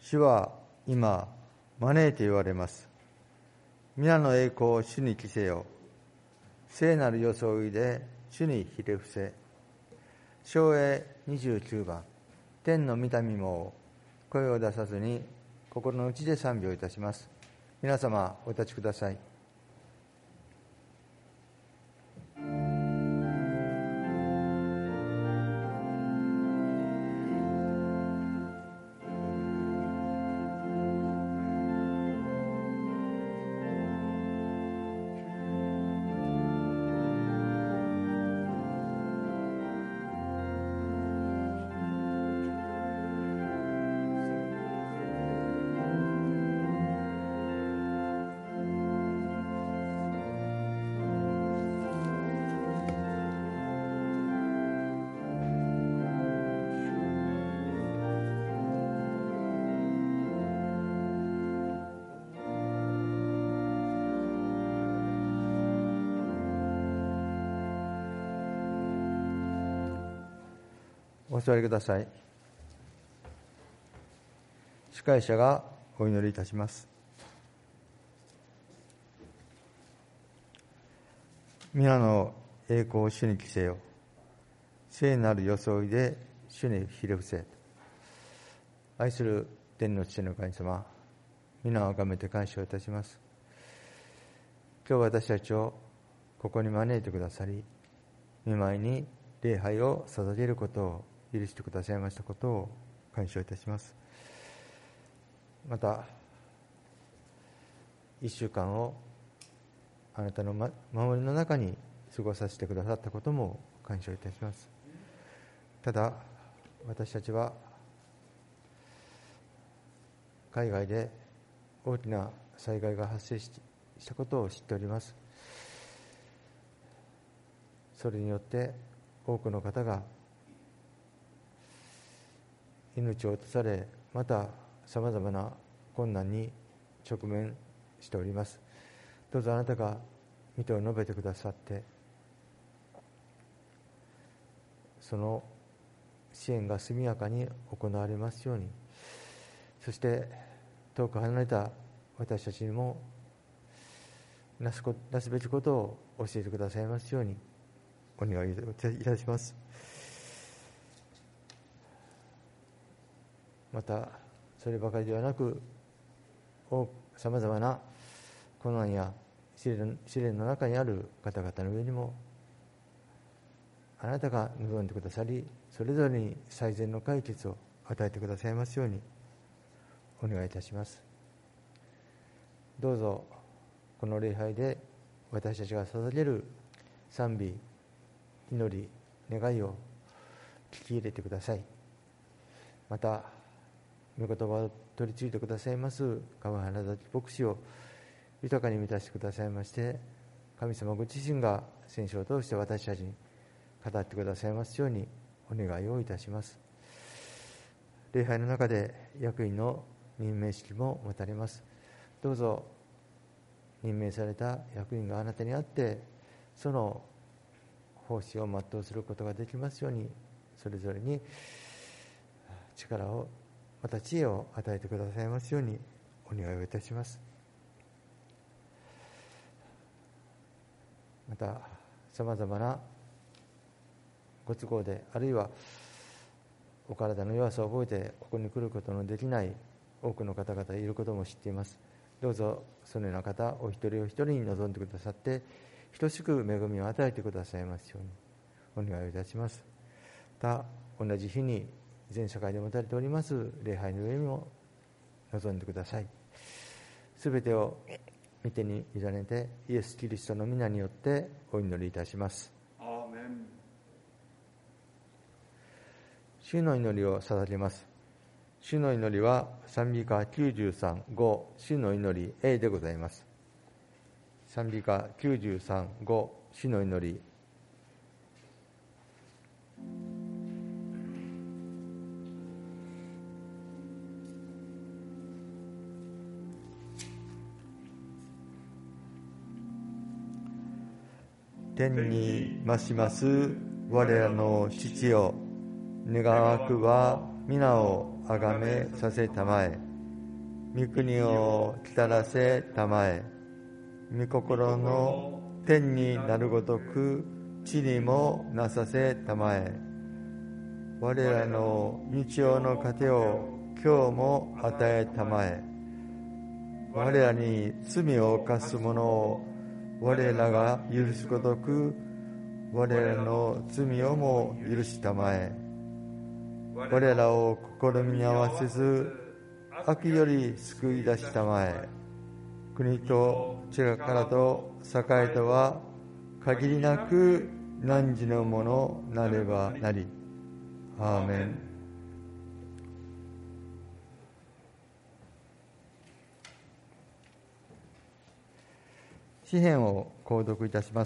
主は今招いて言われます。皆の栄光を主に着せよ。聖なる装いで主にひれ伏せ。唱詠29番。天の御民も声を出さずに心の内で賛美をいたします。皆様お立ちください。お座りください。司会者がお祈りいたします。皆の栄光を主に着せよ。聖なる装いで主にひれ伏せ。愛する天の父の神様、皆をあがめて感謝をいたします。今日私たちをここに招いてくださり、御前に礼拝を捧げることを許してくださいましたことを感謝いたします。また1週間をあなたの守りの中に過ごさせてくださったことも感謝いたします。ただ私たちは海外で大きな災害が発生したことを知っております。それによって多くの方が命を落とされ、またさまざまな困難に直面しております。どうぞあなたが御手を述べてくださって、その支援が速やかに行われますように、そして遠く離れた私たちにもなすべきことを教えてくださいますようにお願いいたします。またそればかりではなく、さまざまな困難や試練の中にある方々の上にもあなたが望んでくださり、それぞれに最善の解決を与えてくださいますようにお願いいたします。どうぞこの礼拝で私たちが捧げる賛美、祈り、願いを聞き入れてください。また御言葉を取り次いでくださいます川原崎牧師を豊かに満たしてくださいまして、神様ご自身が聖書を通して私たちに語ってくださいますようにお願いをいたします。礼拝の中で役員の任命式も持たれます。どうぞ任命された役員があなたにあってその奉仕を全うすることができますように、それぞれに力をまた知恵を与えてくださいますようにお願いをいたします。またさまざまなご都合で、あるいはお体の弱さを覚えてここに来ることのできない多くの方々いることも知っています。どうぞそのような方お一人お一人に臨んでくださって等しく恵みを与えてくださいますようにお願いをいたします。また同じ日に全社会で持たれております礼拝の上にも臨んでください。すべてを御手に委ねてイエス・キリストの皆によってお祈りいたします。 アーメン。 主の祈りを捧げます。主の祈りは賛美歌93-5、主の祈り A でございます。賛美歌93-5、主の祈り。天に増します我らの父よ、願わくは皆をあがめさせたまえ。 御国を来たらせたまえ。御心の天になるごとく地にもなさせたまえ。我らの日曜の糧を今日も与えたまえ。我らに罪を犯す者を我らが許すごとく我らの罪をも許したまえ。我らを試みに合わせず悪より救い出したまえ。国と力と栄とは限りなく汝のものなればなり。アーメン。詩編を購読いたします。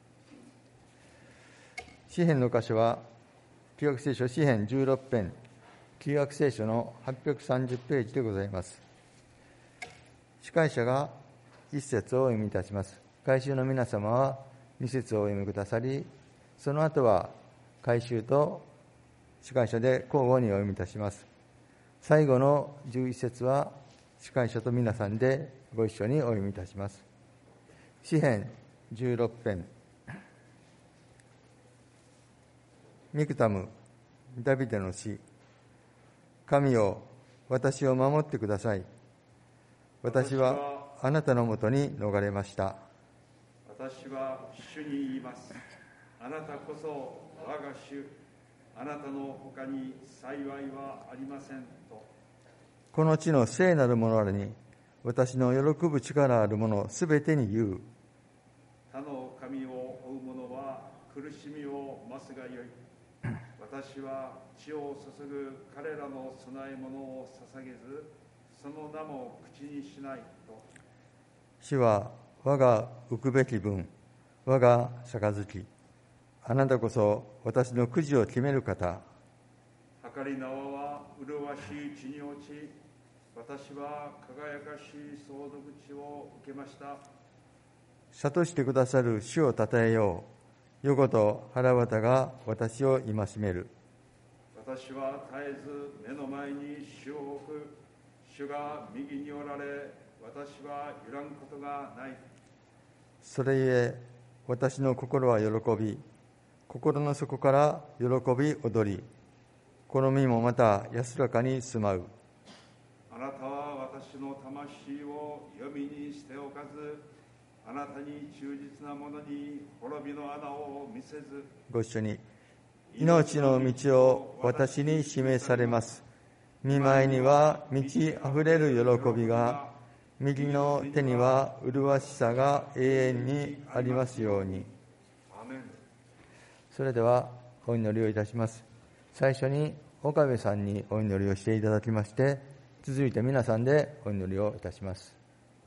詩編の箇所は旧約聖書詩編16編、旧約聖書の830ページでございます。司会者が一節をお読みいたします。改宗の皆様は二節をお読みくださり、その後は改宗と司会者で交互にお読みいたします。最後の11節は司会者と皆さんでご一緒にお読みいたします。詩編16編。ミクタム、ダビデの詩。神よ、私を守ってください。私はあなたのもとに逃れました。 私は主に言います。あなたこそ我が主、あなたの他に幸いはありませんと。 この地の聖なる者らに、私の喜ぶ力ある者すべてに言う。 他の神を追う者は苦しみを増すがよい。私は血を注ぐ彼らの供え物を捧げず、その名も口にしないと。 主は我が浮くべき分、我が杯。あなたこそ私のくじを決める方。 計り縄は麗しい地に落ち、私は輝かしい相続地を受けました。 諭してくださる主をたたえよう。横と腹渡が私を戒める。 私は絶えず目の前に主を置く。主が右におられ、私は揺らんことがない。 それゆえ私の心は喜び、心の底から喜び踊り、この身もまた安らかに住まう。 あなたは私の魂を黄泉に捨ておかず、あなたに忠実な者に滅びの穴を見せず。 ご一緒に。命の道を私に示されます。御前には満ちあふれる喜びが、右の手には麗しさが永遠にありますように。 アメン。 それではお祈りをいたします。最初に岡部さんにお祈りをしていただきまして、続いて皆さんでお祈りをいたします。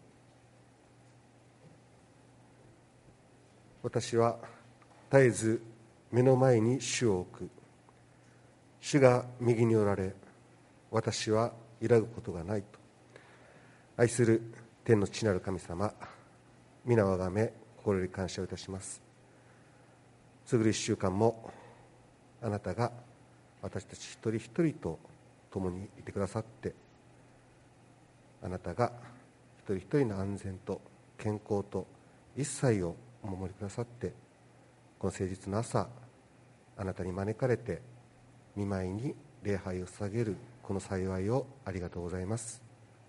私は絶えず目の前に主を置く。主が右におられ、私は揺らぐことがないと。愛する天の父なる神様、皆をあがめ心より感謝をいたします。過ぐる1週間もあなたが私たち一人一人と共にいてくださって、あなたが一人一人の安全と健康と一切をお守りくださって、この誠実な朝、あなたに招かれて御前に礼拝を捧げるこの幸いをありがとうございます。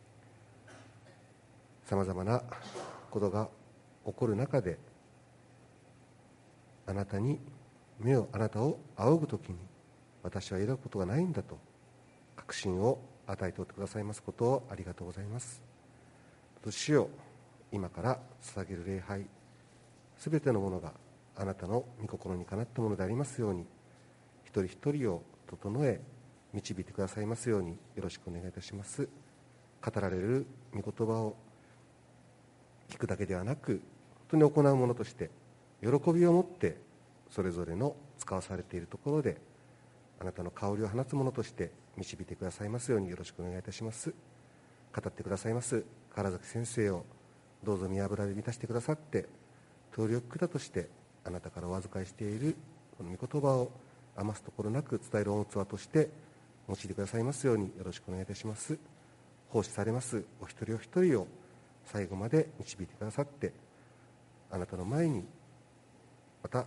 さまざまなことが起こる中で、あなたを仰ぐときに、私は揺らぐことがないんだと確信を与えておってくださいますことをありがとうございます。主よ、今から捧げる礼拝、すべてのものがあなたの御心にかなったものでありますように、一人一人を整え導いてくださいますようによろしくお願いいたします。語られる御言葉を聞くだけではなく、本当に行うものとして喜びを持ってそれぞれの使わされているところであなたの香りを放つものとして導いてくださいますようによろしくお願いいたします。語ってくださいます唐崎先生をどうぞ御油で満たしてくださって、通り管としてあなたからお預かりしているこの御言葉を余すところなく伝える御器として用いてくださいますようによろしくお願いいたします。 奉仕されますお一人お一人を最後まで導いてくださって、あなたの前にまた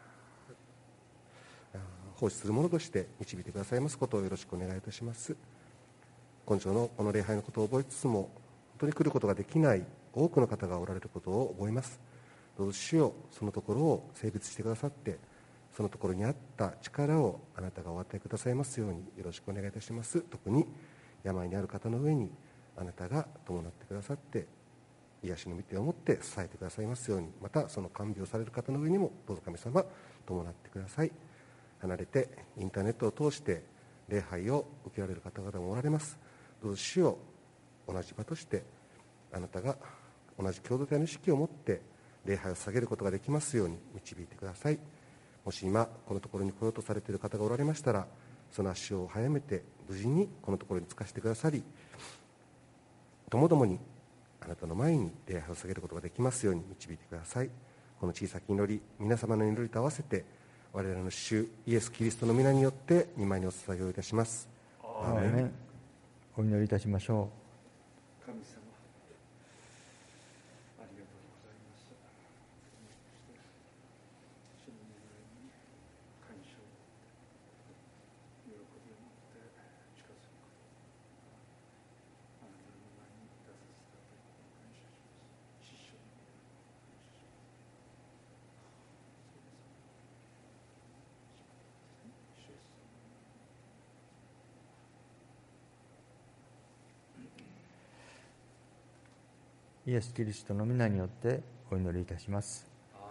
奉仕するものとして導いてくださいますことをよろしくお願いいたします。今生のこの礼拝のことを覚えつつも、本当に来ることができない多くの方がおられることを覚えます。どうぞ主よ、そのところを性別してくださって、そのところにあった力をあなたがお与えくださいますようによろしくお願いいたします。特に病にある方の上にあなたが伴ってくださって、癒しの御手を持って支えてくださいますように、またその看病される方の上にもどうぞ神様伴ってください。離れてインターネットを通して礼拝を受けられる方々もおられます。どうぞ主を同じ場としてあなたが同じ共同体の意識を持って礼拝を下げることができますように導いてください。もし今このところに来ようとされている方がおられましたら、その足を早めて無事にこのところに着かせてくださり、ともどもにあなたの前に礼拝を下げることができますように導いてください。この小さき祈り、皆様の祈りと合わせて我々の主イエス・キリストの皆によって御前にお捧げをいたします。 アーメン。お祈りいたしましょ神様、ありがとうございます。主の御前に感謝を喜びを持って近づくこと、あなたの前に出させたということを感謝します。師匠の皆に感謝します。 う。イエス・キリストの皆によってお祈りいたします。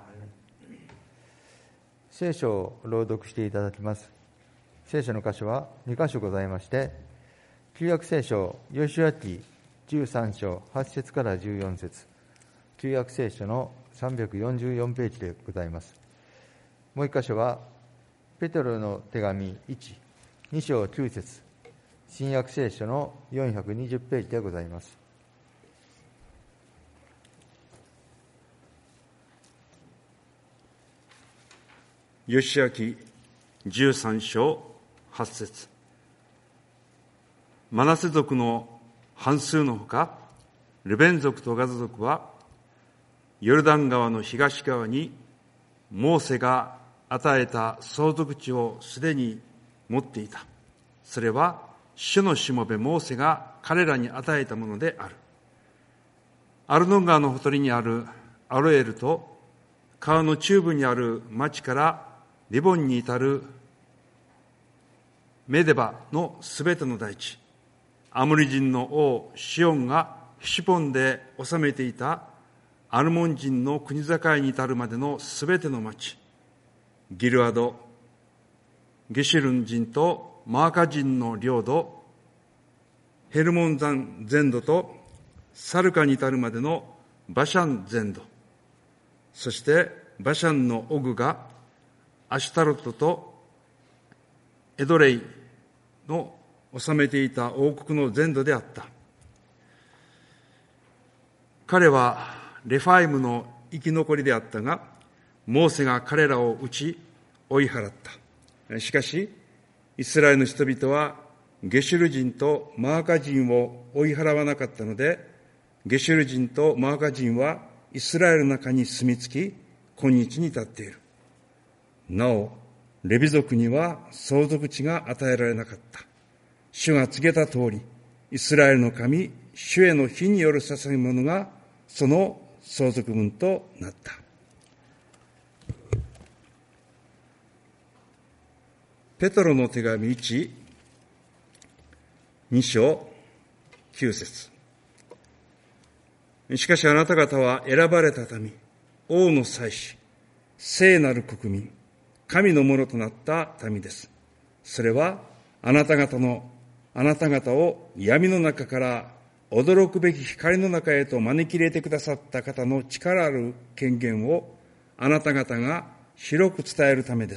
聖書を朗読していただきます。聖書の箇所は2箇所ございまして、旧約聖書ヨシュア記13章8節から14節、旧約聖書の344ページでございます。もう1箇所はペテロの手紙2章9節、新約聖書の420ページでございます。 ヨシュア記13章8節、マナセ族の半数のほか、ルベン族とガド族はヨルダン川の東側にモーセが与えた相続地をすでに持っていた。それは主のしもべモーセが彼らに与えたものである。アルノン川のほとりにあるアロエルと川の中部にある町からリボンに至るメデバのすべての大地、アモリ人の王シオンがヘシュボンで治めていたアルモン人の国境に至るまでのすべての町、ギルアド、ゲシュルン人とマーカ人の領土、ヘルモン山全土とサルカに至るまでのバシャン全土、そしてバシャンのオグがアシュタロトとエドレイの治めていた王国の全土であった。彼はレファイムの生き残りであったが、モーセが彼らを打ち追い払った。しかしイスラエルの人々はゲシュル人とマーカ人を追い払わなかったので、ゲシュル人とマーカ人はイスラエルの中に住み着き、今日に至っている。なお、レビ族には相続地が与えられなかった。主が告げた通り、イスラエルの神、主への火による捧げ物がその相続分となった。ペトロの手紙2章9節。しかしあなた方は選ばれた民、王の祭司、聖なる国民、神のものとなった民です。それはあなた方を闇の中から驚くべき光の中へと招き入れてくださった方の力ある権限をあなた方が広く伝えるためです。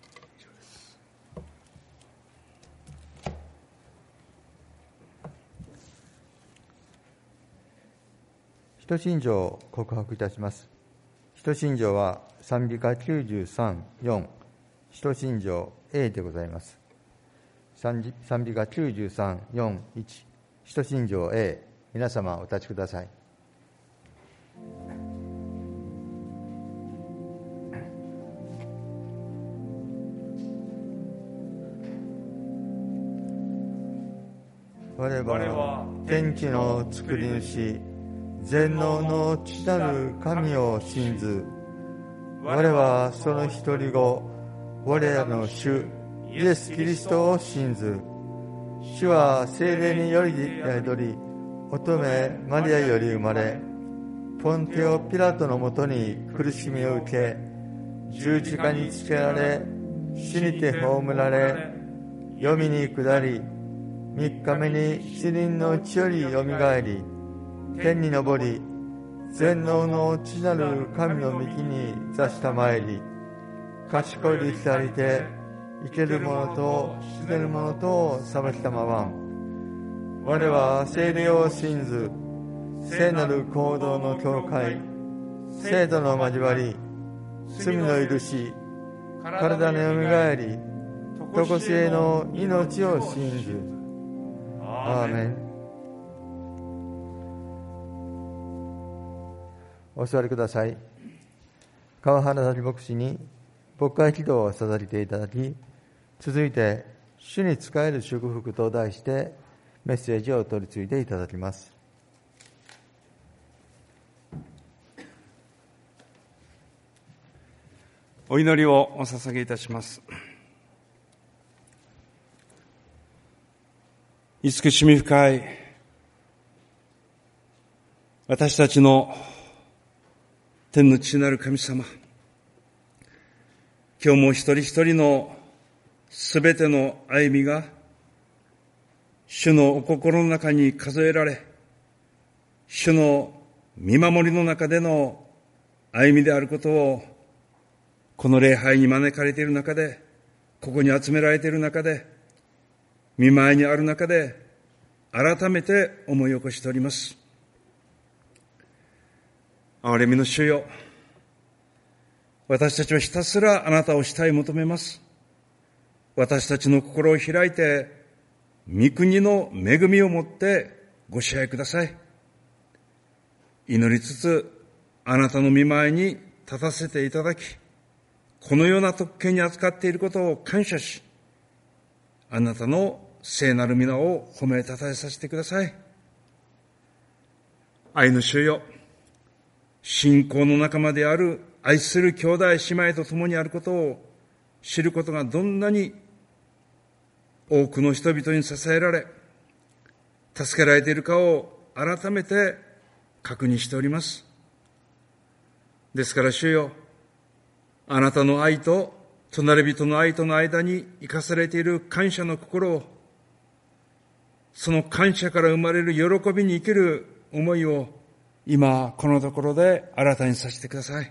使徒信条を告白いたします。使徒信条は賛美歌93、4、使徒信条 A でございます。賛美歌93、4、1、使使徒信条 A、皆様お立ちください。我々は天地の作り主、全能の父なる神を信ず。我はその一人子、我らの主イエス・キリストを信ず。主は聖霊により宿り、乙女マリアより生まれ、ポンテオ・ピラトのもとに苦しみを受け、十字架につけられ、死にて葬られ、黄泉に下り、3日目に死人のうちよりよみがえり、天に昇り、全能の父なる神の御木に座したまえり、賢い力されて、生ける者と死ねる者とを裁きたまわん。我は聖霊を信ず、聖なる行動の教会、聖度の交わり、罪の許し、体のよみがえり、とこしえの命を信ず。アーメン。お座りください。川原崎牧師に牧会祈祷を捧げていただき、続いて主に仕える祝福と題してメッセージを取り次いでいただきます。 お祈りをお捧げいたします。慈しみ深い私たちの天の父なる神様、今日も一人一人のすべての歩みが主のお心の中に数えられ、主の見守りの中での歩みであることを、この礼拝に招かれている中で、ここに集められている中で、見舞いにある中で改めて思い起こしております。憐れみの主よ、私たちはひたすらあなたを慕い求めます。私たちの心を開いて、御国の恵みをもってご支配ください。祈りつつ、あなたの御前に立たせていただき、このような特権に扱っていることを感謝し、あなたの聖なる皆を褒めたたえさせてください。愛の主よ、信仰の仲間である愛する兄弟姉妹と共にあることを知ることがどんなに多くの人々に支えられ、助けられているかを改めて確認しております。ですから主よ、あなたの愛と隣人の愛との間に生かされている感謝の心を、その感謝から生まれる喜びに生きる思いを今このところで新たにさせてください。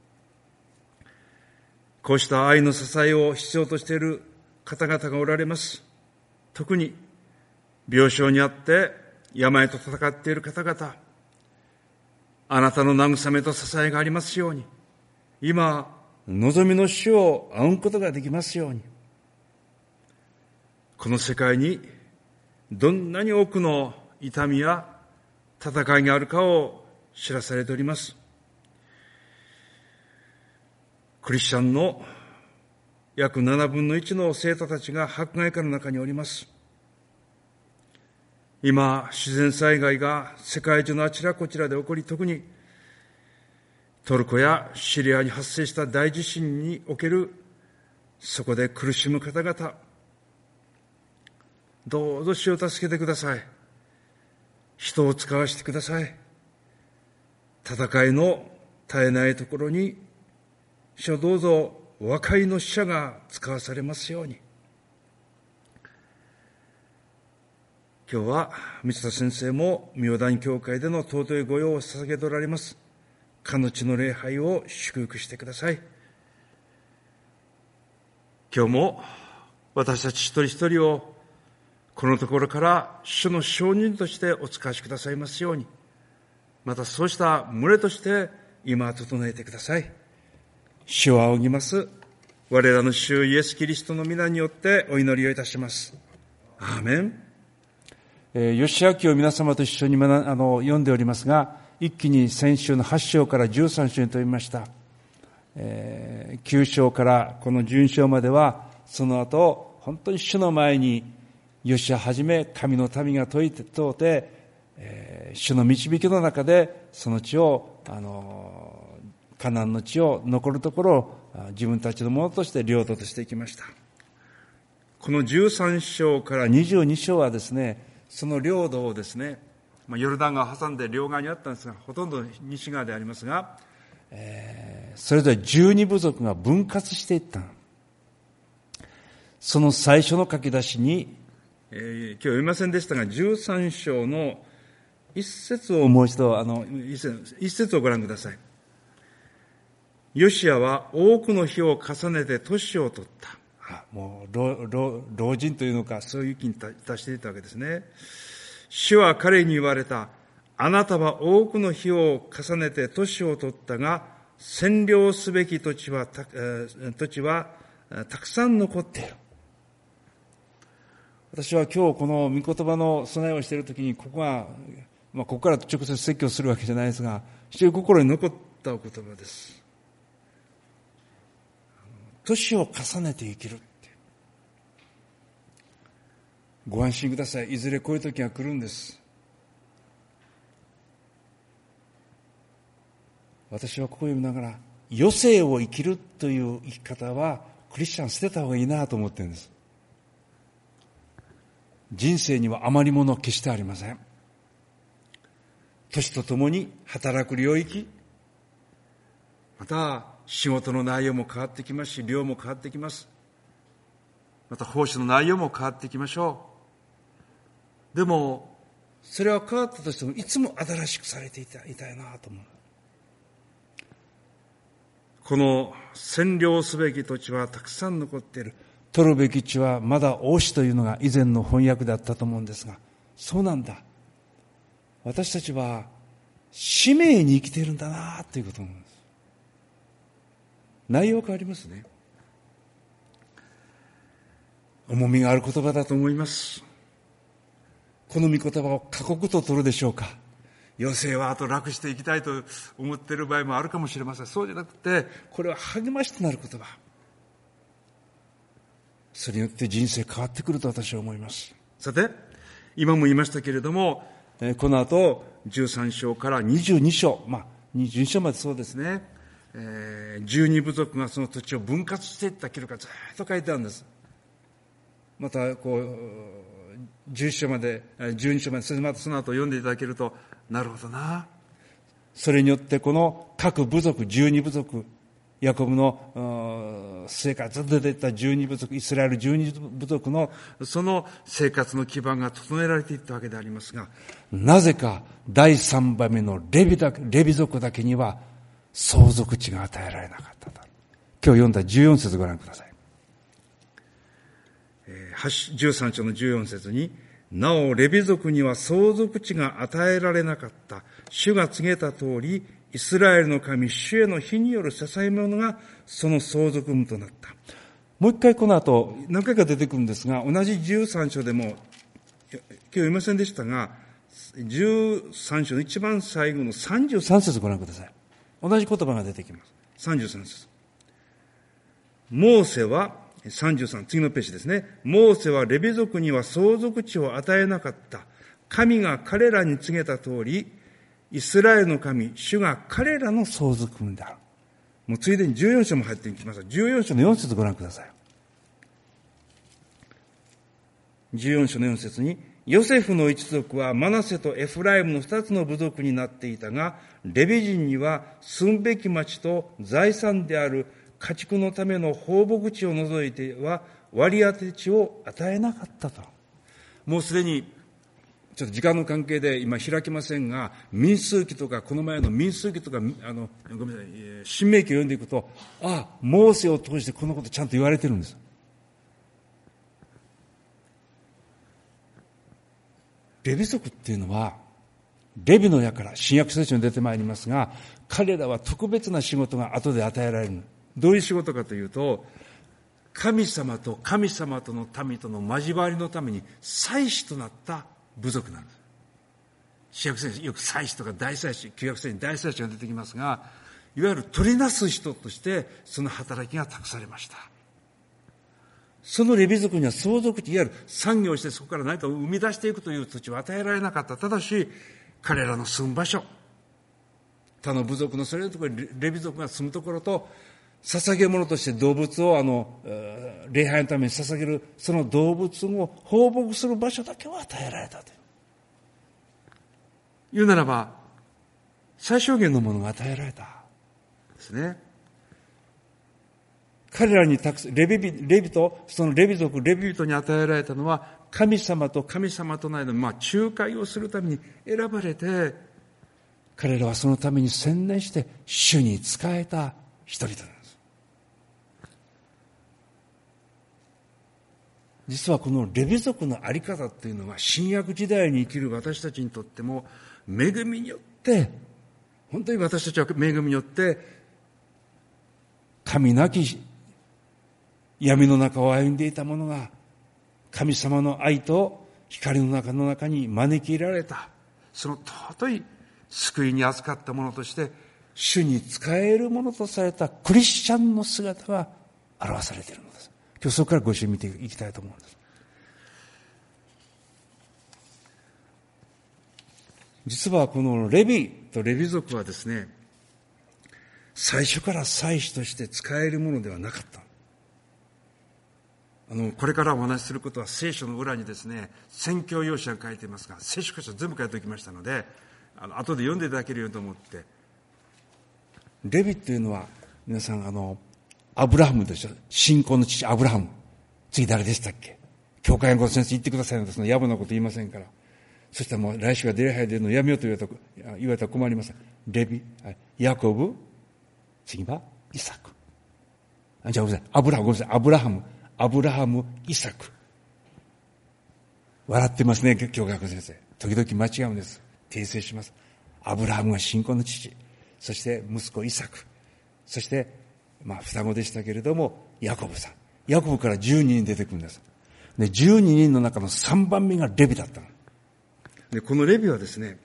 こうした愛の支えを必要としている方々がおられます。特に病床にあって病と戦っている方々、あなたの慰めと支えがありますように、今望みの主を仰ぐことができますように。この世界にどんなに多くの痛みや戦いがあるかを知らされております。クリスチャンの約7分の1の生徒たちが迫害下の中におります。今、自然災害が世界中のあちらこちらで起こり、特にトルコやシリアに発生した大地震における、そこで苦しむ方々、どうぞ主を助けてください。人を使わせてください。戦いの絶えないところに、主をどうぞ和解の使者が使わされますように。今日は三田先生も妙談教会での尊い御用を捧げておられます。かの地の礼拝を祝福してください。今日も私たち一人一人をこのところから主の証人としてお使わしくださいますように、またそうした群れとして今整えてください。主を仰ぎます。我らの主イエスキリストの皆によってお祈りをいたします。アーメン。 ヨシア記を皆様と一緒に読んでおりますが、一気に先週の8章から13章に飛びました。9章からこの12章までは、その後本当に主の前にヨシアはじめ神の民が問うて、主の導きの中でその地をカナンの地を残るところを自分たちのものとして領土としていきました。この13章から22章はですね、その領土をですね、ヨルダン川を挟んで両側にあったんですが、ほとんど西側でありますが、それぞれ12部族が分割していった。その最初の書き出しに、今日読みませんでしたが、13章の一節をもう一度、一節をご覧ください。ヨシアは多くの日を重ねて年を取った。もう老人というのか、そういう気に達していたわけですね。主は彼に言われた。あなたは多くの日を重ねて年を取ったが、占領すべき土地はたくさん残っている。私は今日この御言葉の備えをしているときに、ここから直接説教するわけじゃないですが、非常に心に残ったお言葉です。年を重ねて生きるって。ご安心ください。いずれこういう時が来るんです。私はここを読みながら、余生を生きるという生き方はクリスチャン捨てた方がいいなと思ってるんです。人生には余り物は決してありません。年とともに働く領域、また仕事の内容も変わってきますし、量も変わってきます。また奉仕の内容も変わってきましょう。でもそれは変わったとしても、いつも新しくされていたいなと思う。この占領すべき土地はたくさん残っている。取るべき地はまだ王子というのが以前の翻訳だったと思うんですが、そうなんだ。私たちは使命に生きているんだなということなんです。内容変わりますね。重みがある言葉だと思います。この御言葉を過酷と取るでしょうか。余生はあと楽していきたいと思っている場合もあるかもしれません。そうじゃなくて、これは励ましとなる言葉。それによって人生変わってくると私は思います。さて、今も言いましたけれども、この後13章から22章、22章までそうですね、12部族がその土地を分割していった記録がずっと書いてあるんです。また11章まで12章まで、それまたその後読んでいただけると、なるほどな。それによってこの各部族、12部族、ヤコブの生活で出ていった12部族、イスラエル12部族のその生活の基盤が整えられていったわけでありますが、なぜか第3番目のレビ族だけには相続地が与えられなかったと。今日読んだ14節ご覧ください。13章の14節に、なおレビ族には相続地が与えられなかった。主が告げた通り、イスラエルの神主への火による捧げ物がその相続分となった。もう一回この後何回か出てくるんですが、同じ13章でも今日読みませんでしたが、13章の一番最後の33節ご覧ください。同じ言葉が出てきます。33節。モーセは33、次のページですね。モーセはレビ族には相続地を与えなかった。神が彼らに告げた通り、イスラエルの神、主が彼らの相続分である。もうついでに14章も入ってきました。14章の4節ご覧ください。14章の4節に、ヨセフの一族はマナセとエフライムの2つの部族になっていたが、レビ人には住むべき町と財産である家畜のための放牧地を除いては割り当て地を与えなかったと。もうすでにちょっと時間の関係で今開きませんが、民数記とかこの前の民数記とかごめんなさい、新明記を読んでいくと、モーセを通してこのことちゃんと言われてるんです。レビ族っていうのはレビの矢から新約聖書に出てまいりますが、彼らは特別な仕事が後で与えられる。どういう仕事かというと、神様と神様との民との交わりのために祭司となった部族なんです。新約聖書よく祭司とか大祭司、旧約聖書に大祭司が出てきますが、いわゆる取りなす人としてその働きが託されました。そのレビ族には相続地、いわゆる産業をしてそこから何かを生み出していくという土地を与えられなかった。ただし彼らの住む場所、他の部族のそれのところにレビ族が住むところと、捧げ物として動物を礼拝のために捧げるその動物を放牧する場所だけは与えられたというならば、最小限のものが与えられたですね。彼らにレビとそのレビ族レビ人に与えられたのは、神様と神様との間の仲介をするために選ばれて、彼らはそのために専念して主に仕えた人々なんです。実はこのレビ族のあり方っていうのは、新約時代に生きる私たちにとっても恵みによって、本当に私たちは恵みによって神なき闇の中を歩んでいた者が神様の愛と光の中に招き入れられた、その尊い救いに預かった者として主に仕える者とされたクリスチャンの姿が表されているのです。今日そこからご一緒に見ていきたいと思うんです。実はこのレビとレビ族はですね、最初から祭司として使えるものではなかった。これからお話しすることは聖書の裏にですね、宣教用紙が書いていますが、聖書箇所全部書いておきましたので、後で読んでいただけるようと思って。レビというのは、皆さんアブラハムでしょ。信仰の父アブラハム。次誰でしたっけ？教会のご先生言ってくださいので、その野暮なこと言いませんから。そしたらもう来週は礼拝出るのやめようと言われたら困りません。レビ、ヤコブ、次はイサク。じゃあごめんなさい。アブラハム、イサク。笑ってますね、教会の先生。時々間違うんです。訂正します。アブラハムが信仰の父。そして息子イサク。そして、双子でしたけれども、ヤコブさん。ヤコブから12人出てくるんです。で、12人の中の3番目がレビだったの。で、このレビはですね、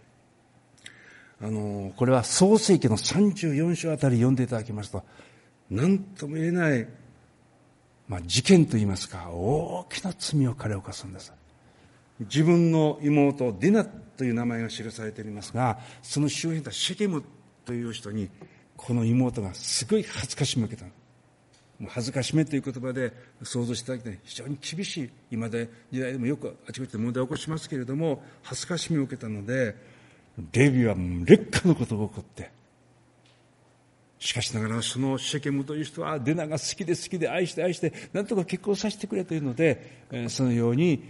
これは創世記の34章あたり読んでいただきますと、何とも言えない、事件といいますか、大きな罪を彼は犯すんです。自分の妹、ディナという名前が記されていますが、その周辺のシェケムという人に、この妹がすごい恥ずかしめを受けた。もう恥ずかしめという言葉で想像していただきたい。非常に厳しい、今で時代でもよくあちこちで問題を起こしますけれども、恥ずかしめを受けたので、レビは劣化のことが起こって、しかしながらそのシェケムという人はデナが好きで愛してなんとか結婚させてくれというので、そのように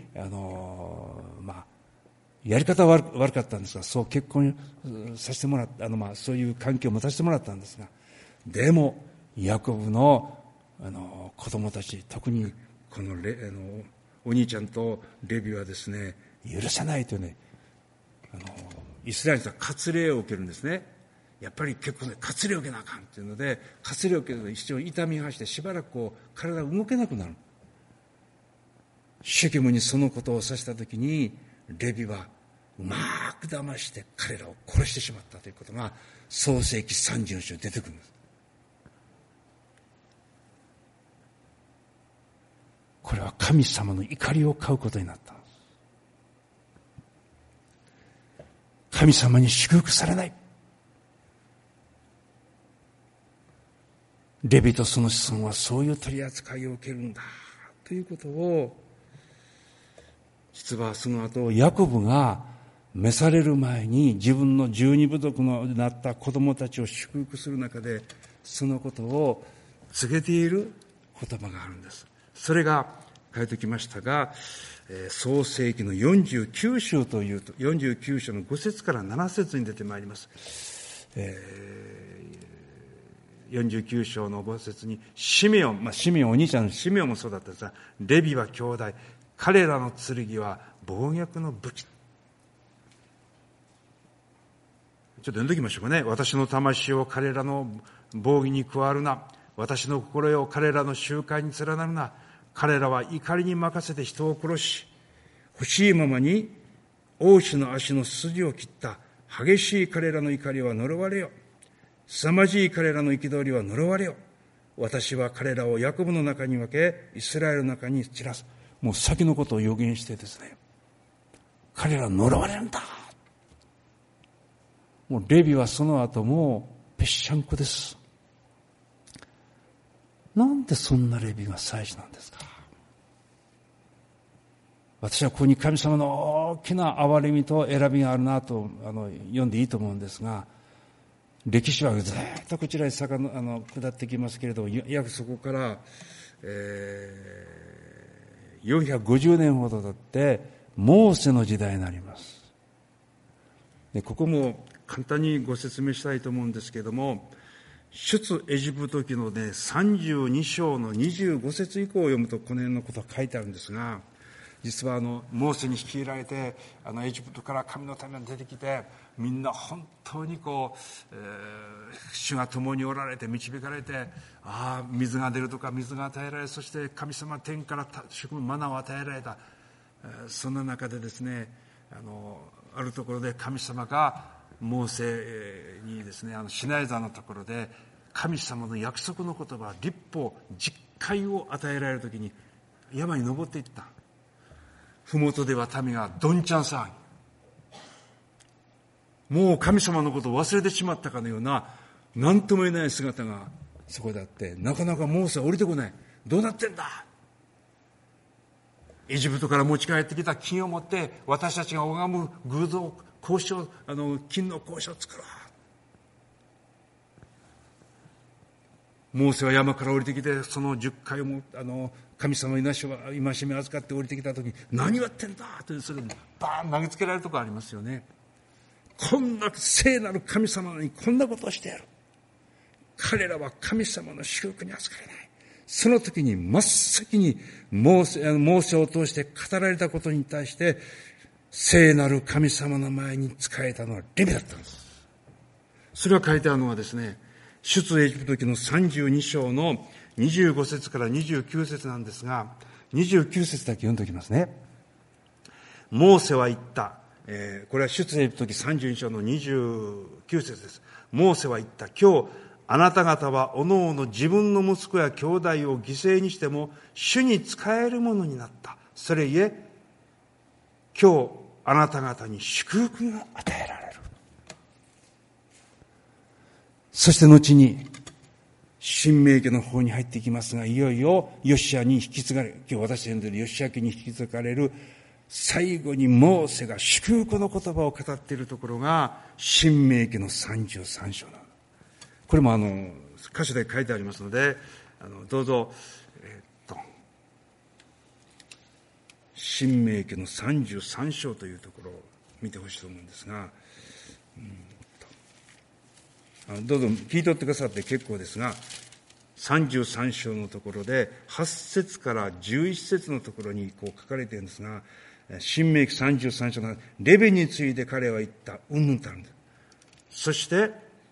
やり方は悪かったんですが、そう結婚させてもらったそういう関係を持たせてもらったんですが、でもヤコブの子供たち、特にこのお兄ちゃんとレビはですね、許さないというね、イスラエル人は割礼を受けるんですね。やっぱり結構ね、割礼を受けなあかんというので、割礼を受けると一生痛みが走ってしばらく体が動けなくなる。シェケムにそのことをさせたときに、レビはうまく騙して彼らを殺してしまったということが創世記34章に出てくるんです。これは神様の怒りを買うことになったんです。神様に祝福されない。レビとその子孫はそういう取り扱いを受けるんだということを、実はその後ヤコブが召される前に自分の12部族のなった子供たちを祝福する中で、そのことを告げている言葉があるんです。それが書いてきましたが、創世記の49章というと、49章の5節から7節に出てまいります。49章の5節にシメオン、シメオンお兄ちゃんのシメオンもそうだったんですが、レビは兄弟、彼らの剣は暴虐の武器。ちょっと読んでおきましょうかね。私の魂を彼らの防御に加わるな。私の心を彼らの集会に連なるな。彼らは怒りに任せて人を殺し、欲しいままに王子の足の筋を切った激しい彼らの怒りは呪われよ。凄まじい彼らの憤りは呪われよ。私は彼らをヤコブの中に分け、イスラエルの中に散らす。もう先のことを予言してですね、彼らは呪われるんだ。もうレビはその後もうぺっしゃんこです。なんでそんなレビが祭司なんですか。私はここに神様の大きな憐れみと選びがあるなと読んでいいと思うんですが、歴史はずっとこちらに下ってきますけれども、約そこから、450年ほど経ってモーセの時代になります。でここも簡単にご説明したいと思うんですけれども、出エジプト記のね32章の25節以降を読むとこの辺のことが書いてあるんですが、実はモーセに率いられてエジプトから神の民が出てきて、みんな本当に主が共におられて導かれて、水が出るとか水が与えられ、そして神様天から祝福マナを与えられた。そんな中でですね、あるところで神様がモーセにですね、シナイ山のところで神様の約束の言葉、律法、実戒を与えられるときに山に登っていった。ふもとでは民がどんちゃん騒ぎ、もう神様のことを忘れてしまったかのような何とも言えない姿がそこであって、なかなかモーセは降りてこない。どうなってんだ。エジプトから持ち帰ってきた金を持って私たちが拝む偶像金の格子を作ろう。モーセは山から降りてきて、その10回も神様の戒めを預かって降りてきたときに、何をやってんだという、それにバーン投げつけられるところありますよね。こんな聖なる神様なのにこんなことをしてやる。彼らは神様の祝福に預かれない。その時に真っ先にモーセを通して語られたことに対して、聖なる神様の前に仕えたのはレビだったんです。それが書いてあるのはですね、出エジプト記の32章の25節から29節なんですが、29節だけ読んでおきますね。モーセは言った。これは出エジプト記32章の29節です。モーセは言った。今日あなた方はおのおの自分の息子や兄弟を犠牲にしても主に仕えるものになった。それゆえ今日あなた方に祝福が与えられる。そして後に新明記の方に入っていきますが、いよいよヨシアに引き継がれる、今日私が読んでいるヨシア記に引き継がれる最後にモーセが祝福の言葉を語っているところが新明記の33章なの。これも箇所で書いてありますので、どうぞ、新明記の33章というところを見てほしいと思うんですが、どうぞ聞いておってくださって結構ですが、33章のところで8節から11節のところにこう書かれているんですが、新明記33章のレビについて彼は言った。うんぬんとあるんです。そして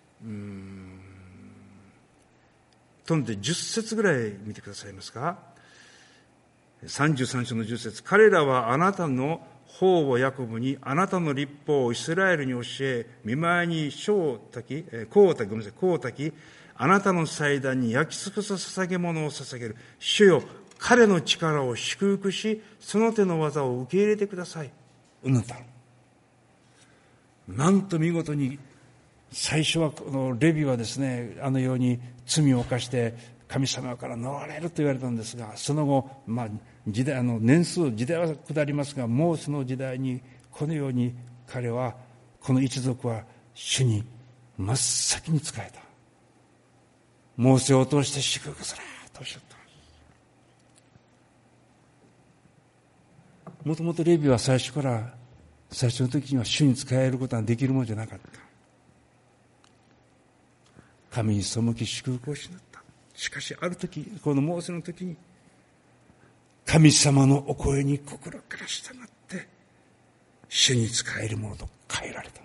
飛んで10節ぐらい見てくださいますか。33章の10節、彼らはあなたの法をヤコブに、あなたの律法をイスラエルに教え、見舞いに香を焚き、あなたの祭壇に焼き尽くす捧げ物を捧げる。主よ、彼の力を祝福し、その手の技を受け入れてください。なんと見事に、最初はこのレビはですね、あのように罪を犯して神様から呪われると言われたんですが、その後、時代は下りますが、モーセの時代にこのように彼は、この一族は主に真っ先に仕えた。モーセを通して祝福するとおっしゃった。もともとレビは最初の時には主に仕えることができるものじゃなかった。神に背き祝福を失った。しかしある時、このモーセの時に、神様のお声に心から従って、主に仕えるものと変えられた。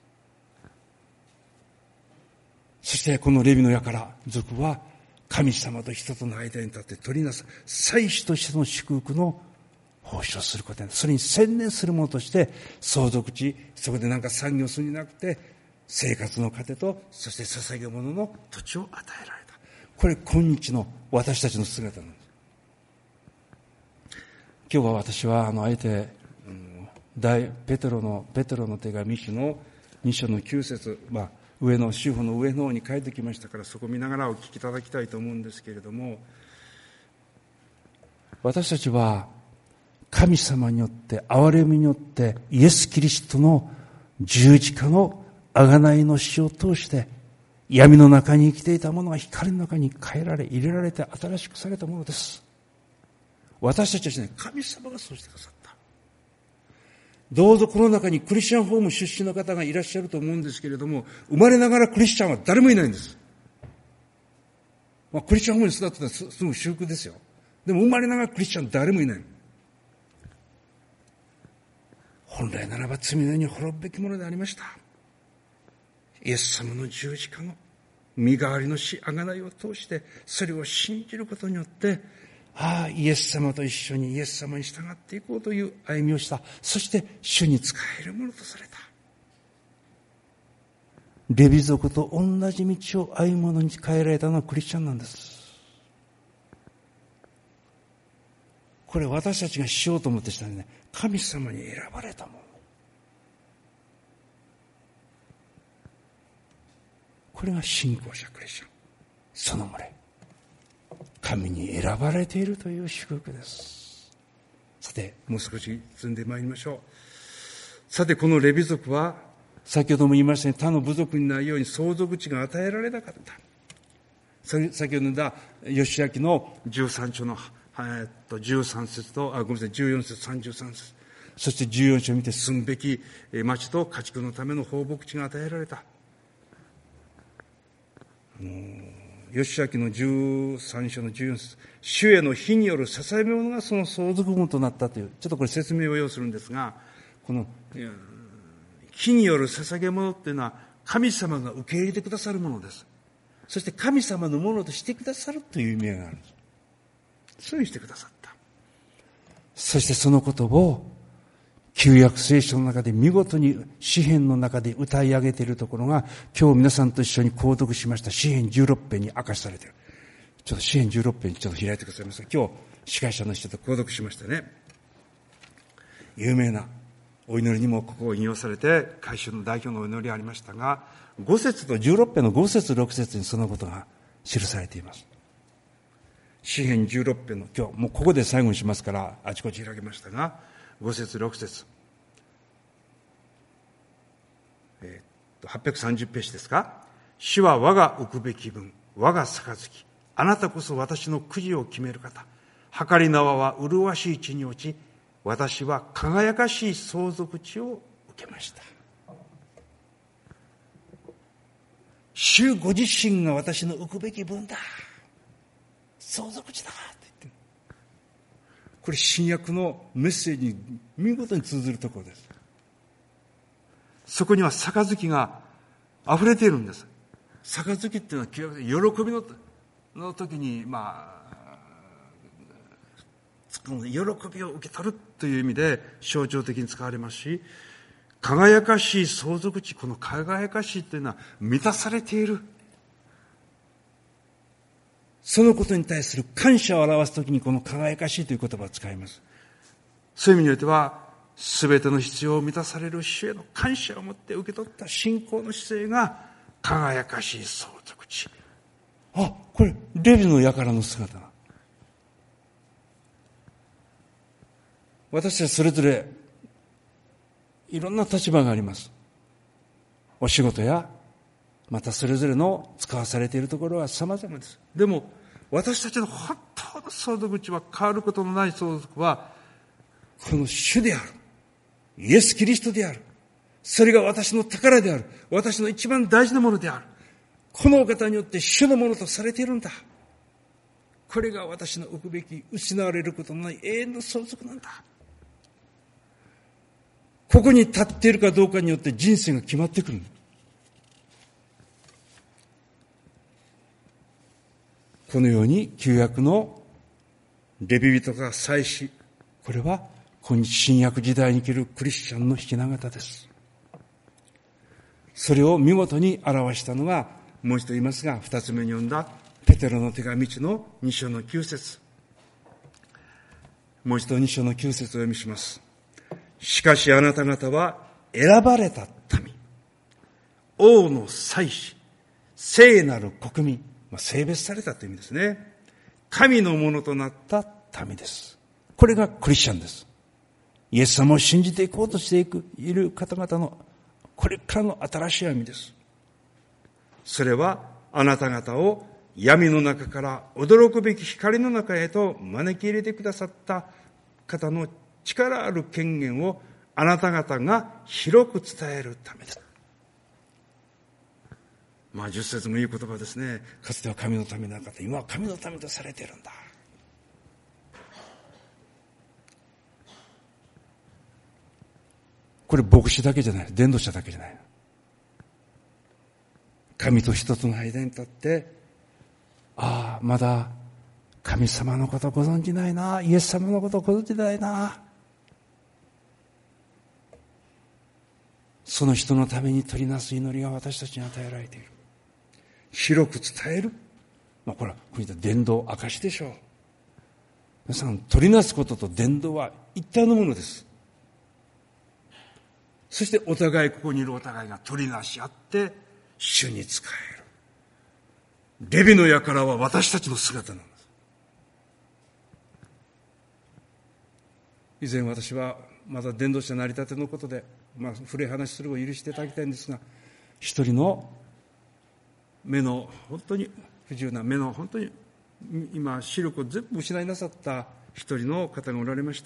そしてこのレビの家から族は、神様と人との間に立って取りなさ、祭司としての祝福の奉仕をすることに、それに専念するものとして相続地、そこでなんか産業するんじゃなくて、生活の糧と、そして捧げ物の土地を与えられた。これ今日の私たちの姿なんです。今日は私はあえて、ペテロの手紙書の2章の9節、上の主婦の上の方に書いてきましたから、そこを見ながらお聞きいただきたいと思うんですけれども、私たちは神様によって憐れみによってイエス・キリストの十字架の贖いの死を通して闇の中に生きていたものが光の中に変えられ入れられて新しくされたものです。私たちはですね、神様がそうしてくださった。どうぞこの中にクリスチャンホーム出身の方がいらっしゃると思うんですけれども、生まれながらクリスチャンは誰もいないんです。クリスチャンホームに育ってたらすぐ祝福ですよ。でも生まれながらクリスチャン誰もいない。本来ならば罪のように滅ぶべきものでありました。イエス様の十字架の身代わりの死、贖いを通してそれを信じることによって、イエス様と一緒にイエス様に従っていこうという歩みをした。そして主に仕えるものとされた。レビ族と同じ道を歩むものに変えられたのはクリスチャンなんです。これ私たちがしようと思ってしたんでね、神様に選ばれたもの。これが信仰者クリスチャン。その群れ。神に選ばれているという祝福です。さて、もう少し進んでまいりましょう。さて、このレビ族は、先ほども言いましたように、他の部族にないように相続地が与えられなかった。先ほど言った義明の13章の13節と、14節、33節。そして14章を見て住むべき町と家畜のための放牧地が与えられた。義明の13章の14節、主への火による捧げ物がその相続分となったという、ちょっとこれ説明を要するんですが、この火による捧げ物っていうのは神様が受け入れてくださるものです。そして神様のものとしてくださるという意味があるんです。そうにしてくださった。そしてそのことを旧約聖書の中で見事に詩編の中で歌い上げているところが、今日皆さんと一緒に購読しました詩編16編に明かしされている。ちょっと詩編16編ちょっと開いてくださいますか。今日司会者の人と購読しましたね。有名なお祈りにもここを引用されて、改宗の代表のお祈りありましたが、5節と16編の5節6節にそのことが記されています。詩編16編の今日もうここで最後にしますからあちこち開けましたが、5節6節、830ページですか。主は我が置くべき分、我が杯、あなたこそ私のくじを決める方。計り縄は麗しい地に落ち、私は輝かしい相続地を受けました。主ご自身が私の置くべき分だ、相続地だって言ってる。これ新約のメッセージに見事に通ずるところです。そこには杯が溢れているんです。杯っていうのは喜びの時に喜びを受け取るという意味で象徴的に使われますし、輝かしい相続地、この輝かしいというのは満たされている、そのことに対する感謝を表すときにこの輝かしいという言葉を使います。そういう意味においては、すべての必要を満たされる主への感謝を持って受け取った信仰の姿勢が輝かしい相続地。これレビの輩の姿だ。私たちそれぞれいろんな立場があります。お仕事やまたそれぞれの使わされているところは様々です。でも私たちの本当の相続地は、変わることのない相続はこの主である、イエス・キリストである。それが私の宝である、私の一番大事なものである。このお方によって主のものとされているんだ。これが私の置くべき、失われることのない永遠の相続なんだ。ここに立っているかどうかによって人生が決まってくる。このように旧約のレビ人が祭司、これは今日新約時代に生きるクリスチャンのひな形です。それを見事に表したのが、もう一度言いますが、二つ目に読んだペテロの手紙1の2章の9節。もう一度2章の9節を読みします。しかしあなた方は選ばれた民、王の祭司、聖なる国民、聖別されたという意味ですね。神のものとなった民です。これがクリスチャンです。イエス様を信じていこうとしている方々のこれからの新しい歩みです。それはあなた方を闇の中から驚くべき光の中へと招き入れてくださった方の力ある権限をあなた方が広く伝えるためです。10節もいい言葉ですね。かつては神のためなかった。今は神のためとされているんだ。これ牧師だけじゃない。伝道者だけじゃない。神と人との間に立って、まだ神様のことをご存じないな。イエス様のことをご存じないな。その人のために取りなす祈りが私たちに与えられている。広く伝える。これは伝道証でしょう。皆さん、取りなすことと伝道は一体のものです。そしてお互い、ここにいるお互いが取りなし合って主に仕える。レビの輩は私たちの姿なんです。以前私はまだ伝道者成り立てのことで、古い話するを許していただきたいんですが、一人の目の本当に不自由な目の本当に今視力を全部失いなさった一人の方がおられました。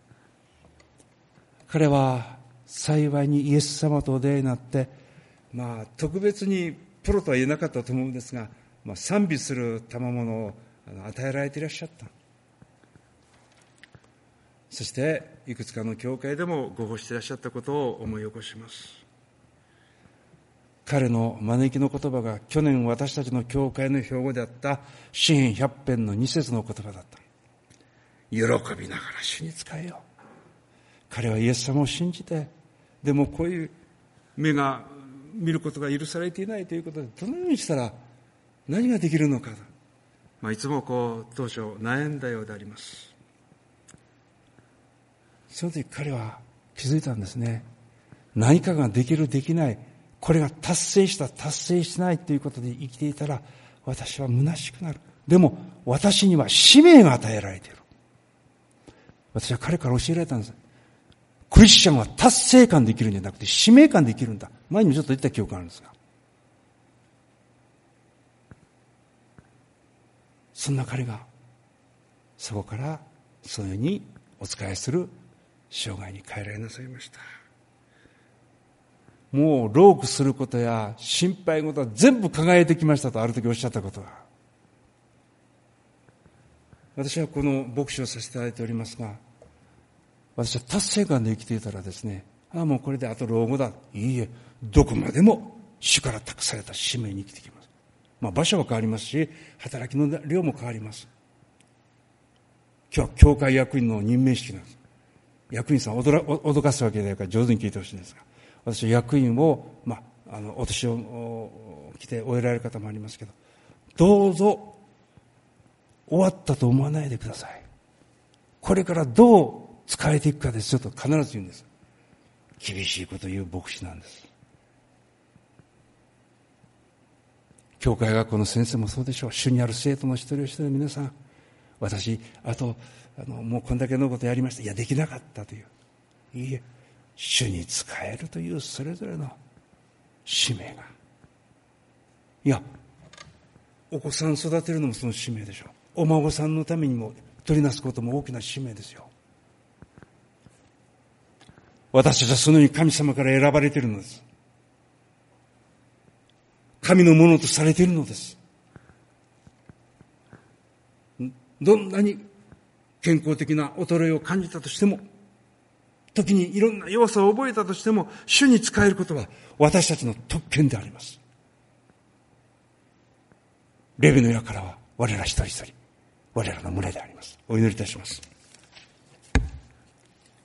彼は幸いにイエス様とお出会いになって、特別にプロとは言えなかったと思うんですが、賛美する賜物を与えられていらっしゃった。そしていくつかの教会でもご奉仕していらっしゃったことを思い起こします。彼の招きの言葉が去年私たちの教会の標語であった詩編100編の2節の言葉だった。喜びながら主に仕えよう。彼はイエス様を信じて、でもこういう目が見ることが許されていないということで、どのようにしたら何ができるのか、いつも当初悩んだようであります。その時彼は気づいたんですね。何かができるできない、これが達成した達成しないということで生きていたら私は虚しくなる。でも私には使命が与えられている。私は彼から教えられたんです。クリスチャンは達成感できるんじゃなくて使命感できるんだ。前にもちょっと言った記憶があるんですが、そんな彼がそこからそのようにお仕えする生涯に変えられなさいました。もう労苦することや心配事は全部考えてきましたとある時おっしゃったことが、私はこの牧師をさせていただいておりますが、私は達成感で生きていたらですね、もうこれであと老後だ。いいえ、どこまでも主から託された使命に生きてきます。場所は変わりますし、働きの量も変わります。今日は教会役員の任命式なんです。役員さんを脅かすわけでないから上手に聞いてほしいんですが、私は役員を、お年を来て終えられる方もありますけど、どうぞ終わったと思わないでください。これからどう使えていくかですよと必ず言うんです。厳しいことを言う牧師なんです。教会学校の先生もそうでしょう。主にある生徒の一人一人の皆さん、私もうこんだけのことやりました。いや、できなかったという。いいえ、主に仕えるというそれぞれの使命が。いや、お子さん育てるのもその使命でしょう。お孫さんのためにも取りなすことも大きな使命ですよ。私たちはそのように神様から選ばれているのです。神のものとされているのです。どんなに健康的な衰えを感じたとしても、時にいろんな弱さを覚えたとしても、主に仕えることは私たちの特権であります。レビの矢からは我ら一人一人、我らの群れであります。お祈りいたします。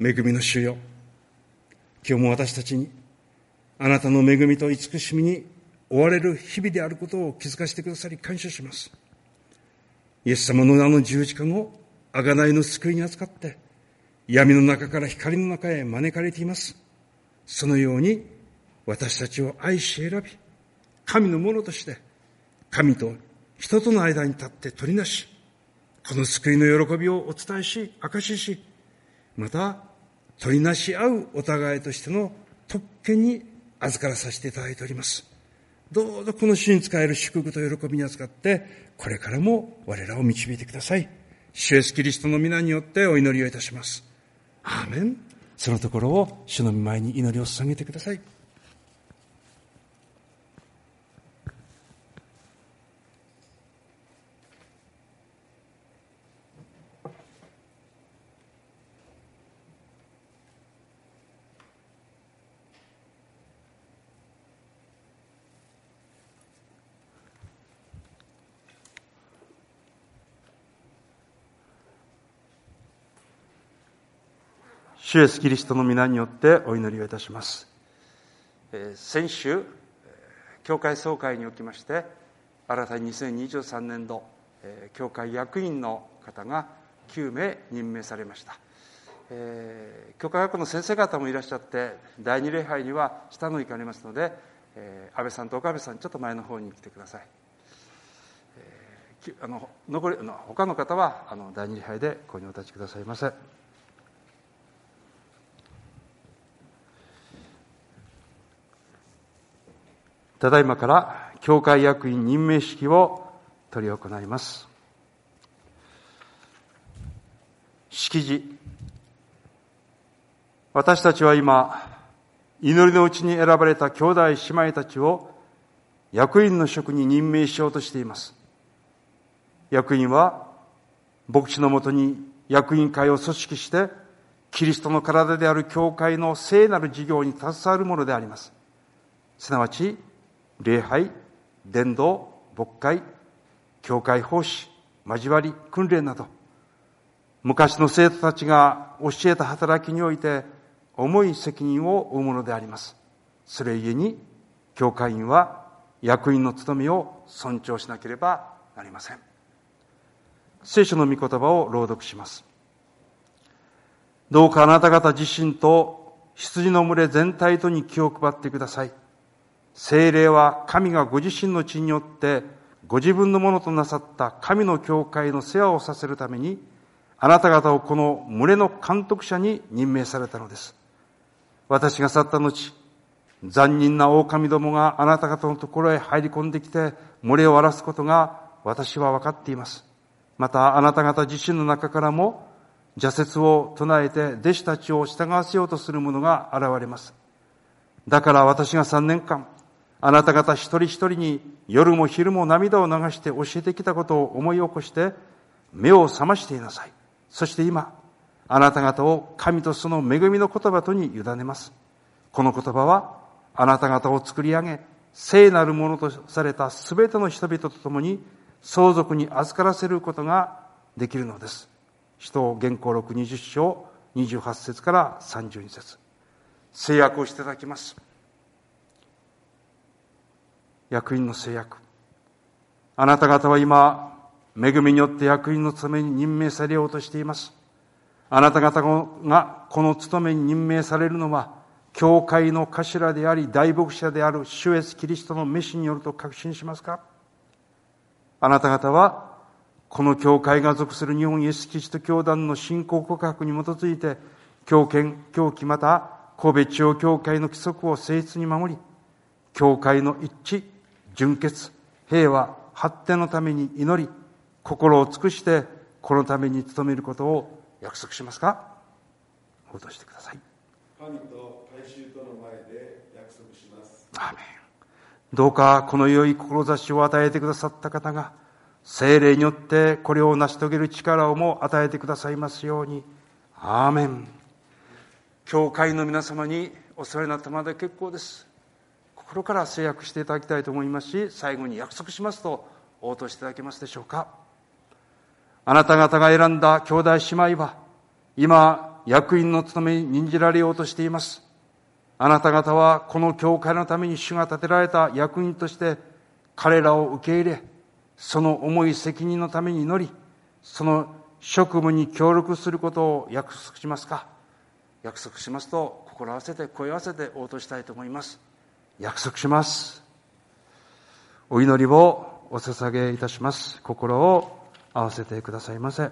恵みの主よ、今日も私たちにあなたの恵みと慈しみに追われる日々であることを気づかせてくださり感謝します。イエス様のあの十字架の贖いの救いに扱って闇の中から光の中へ招かれています。そのように私たちを愛し選び、神のものとして神と人との間に立って取りなし、この救いの喜びをお伝えし、証しし、また取りなし合うお互いとしての特権に預からさせていただいております。どうぞこの主に仕える祝福と喜びに預かって、これからも我らを導いてください。主イエスキリストの皆によってお祈りをいたします。アーメン。そのところを主の御前に祈りを捧げてください。主イエスキリストの皆によってお祈りをいたします。先週、教会総会におきまして、新たに2023年度、教会役員の方が9名任命されました。教会学の先生方もいらっしゃって、第二礼拝には下の行かれますので、安倍さんと岡部さん、ちょっと前の方に来てください。他の方は第二礼拝でここにお立ちくださいませ。ただいまから教会役員任命式を執り行います。式辞。私たちは今、祈りのうちに選ばれた兄弟姉妹たちを役員の職に任命しようとしています。役員は牧師のもとに役員会を組織して、キリストの体である教会の聖なる事業に携わるものであります。すなわち、礼拝、伝道、牧会、教会奉仕、交わり、訓練など、昔の生徒たちが教えた働きにおいて重い責任を負うものであります。それゆえに、教会員は役員の務めを尊重しなければなりません。聖書の御言葉を朗読します。どうかあなた方自身と羊の群れ全体とに気を配ってください。聖霊は神がご自身の血によってご自分のものとなさった神の教会の世話をさせるために、あなた方をこの群れの監督者に任命されたのです。私が去った後、残忍な狼どもがあなた方のところへ入り込んできて群れを荒らすことが私は分かっています。またあなた方自身の中からも邪説を唱えて弟子たちを従わせようとする者が現れます。だから私が3年間、あなた方一人一人に夜も昼も涙を流して教えてきたことを思い起こして目を覚ましていなさい。そして今、あなた方を神とその恵みの言葉とに委ねます。この言葉はあなた方を作り上げ、聖なるものとされたすべての人々と共に相続に預からせることができるのです。使徒原稿録20章28節から32節。制約をしていただきます。役員の制約。あなた方は今、恵みによって役員の務めに任命されようとしています。あなた方がこの務めに任命されるのは、教会の頭であり大牧者である主イエスキリストの召しによると確信しますか？あなた方は、この教会が属する日本イエスキリスト教団の信仰告白に基づいて、教憲、教規また神戸地方教会の規則を誠実に守り、教会の一致、純潔、平和、発展のために祈り、心を尽くしてこのために努めることを約束しますか？応答してください。 神と大衆との前で約束します。 アーメン。どうかこの良い志を与えてくださった方が、聖霊によってこれを成し遂げる力をも与えてくださいますように。アーメン。教会の皆様にお世話になったまで結構です。心から制約していただきたいと思いますし、最後に約束しますと応答していただけますでしょうか。あなた方が選んだ兄弟姉妹は、今役員の務めに任じられようとしています。あなた方はこの教会のために主が立てられた役員として彼らを受け入れ、その重い責任のために祈り、その職務に協力することを約束しますか？約束しますと心合わせて声を合わせて応答したいと思います。約束します。お祈りをお捧げいたします。心を合わせてくださいませ。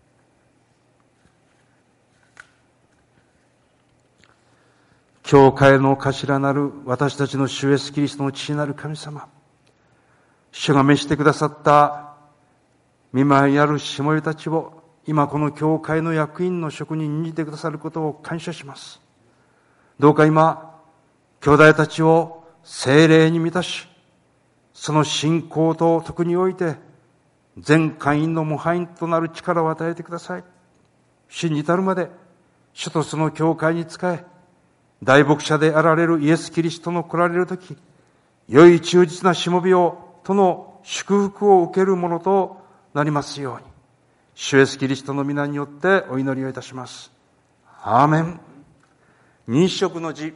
教会の頭なる私たちの主イエスキリストの父なる神様、主が召してくださった御前にあるしもべたちを今この教会の役員の職に任じてくださることを感謝します。どうか今兄弟たちを聖霊に満たし、その信仰と徳において全会員の模範員となる力を与えてください。死に至るまで主とその教会に仕え、大牧者であられるイエス・キリストの来られるとき、良い忠実なしもべをとの祝福を受けるものとなりますように、主イエス・キリストの皆によってお祈りをいたします。アーメン。認職の辞。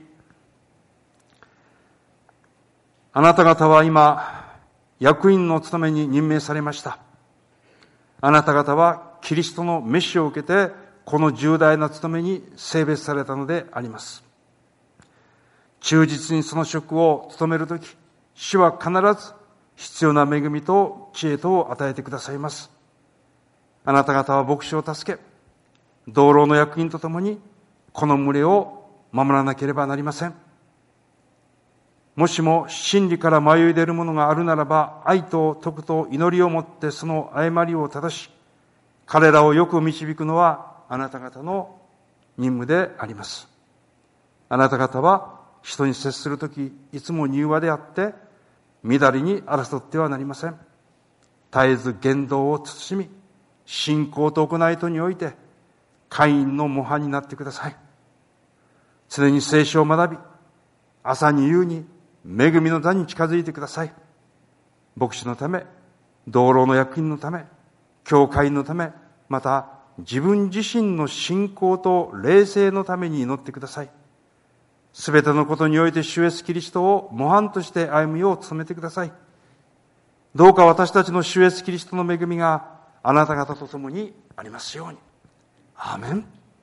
あなた方は今、役員の務めに任命されました。あなた方はキリストの召しを受けて、この重大な務めに聖別されたのであります。忠実にその職を務めるとき、主は必ず必要な恵みと知恵とを与えてくださいます。あなた方は牧師を助け、同僚の役員とともにこの群れを守らなければなりません。もしも真理から迷い出るものがあるならば、愛と徳と祈りをもってその誤りを正し、彼らをよく導くのはあなた方の任務であります。あなた方は人に接するとき、いつも柔和であって、乱れに争ってはなりません。絶えず言動を慎み、信仰と行いとにおいて、会員の模範になってください。常に聖書を学び、朝に夕に恵みの座に近づいてください。牧師のため、同僚の役員のため、教会のため、また自分自身の信仰と霊性のために祈ってください。すべてのことにおいて主イエスキリストを模範として歩みを務めてください。どうか私たちの主イエスキリストの恵みがあなた方と共にありますように。アーメン。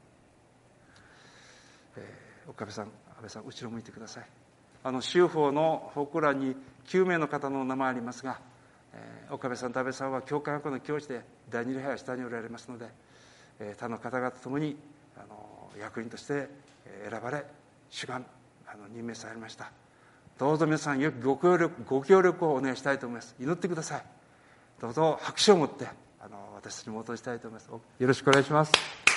岡部さん、安倍さん、後ろ向いてください。州法の報告欄に9名の方の名前ありますが、岡部さんと安倍さんは教会学校の教師で第二礼拝下におられますので、他の方々と共に役員として選ばれ、主が任命されました。どうぞ皆さんよくご協力をお願いしたいと思います。祈ってください。どうぞ拍手を持って私たちに応答したいと思います。よろしくお願いします。